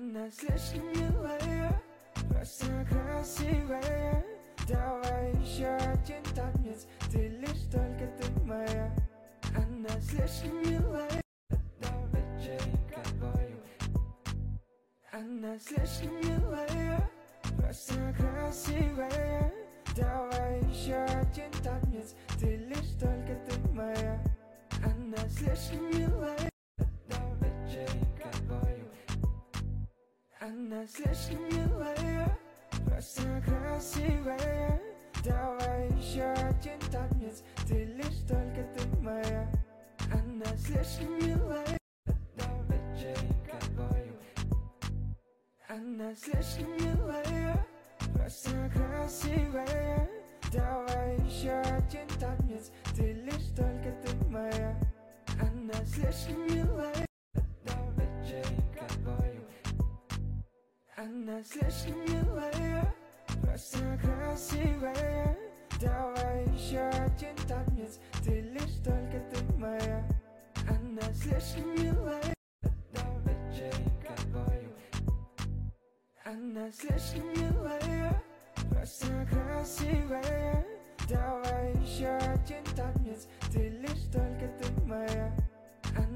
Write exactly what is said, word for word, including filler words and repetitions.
Она слишком милая, просто красивая. Давай еще один танец, ты лишь только ты моя. Она слишком милая, до вечеринка бою. Она слишком милая, просто красивая. Давай еще один танец, ты лишь только ты моя. Она слишком милая, до вечеринка бою. Она слишком милая, просто красивая. Давай еще один танец, ты лишь только ты моя. Она слишком милая, до вечеринка бою. Она слишком милая, просто красивая. Давай еще один танец, ты лишь только ты моя. Она слишком милая, до вечеринка бою. Она слишком милая, просто красивая. Давай еще один танец, ты лишь только ты моя. Она слишком милая, до вечеринка бою. Она слишком милая, просто красивая.